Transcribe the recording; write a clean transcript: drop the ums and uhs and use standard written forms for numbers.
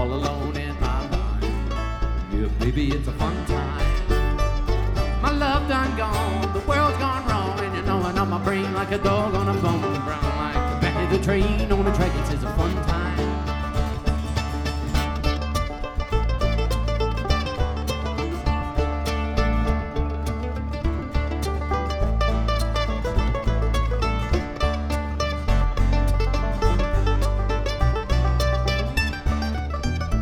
all alone in my mind. Yeah, baby, it's a fun time. My love done gone, the world's gone wrong, and you're gnawing on my brain like a dog on a bone. Brown like the back of the train on the track, it says a fun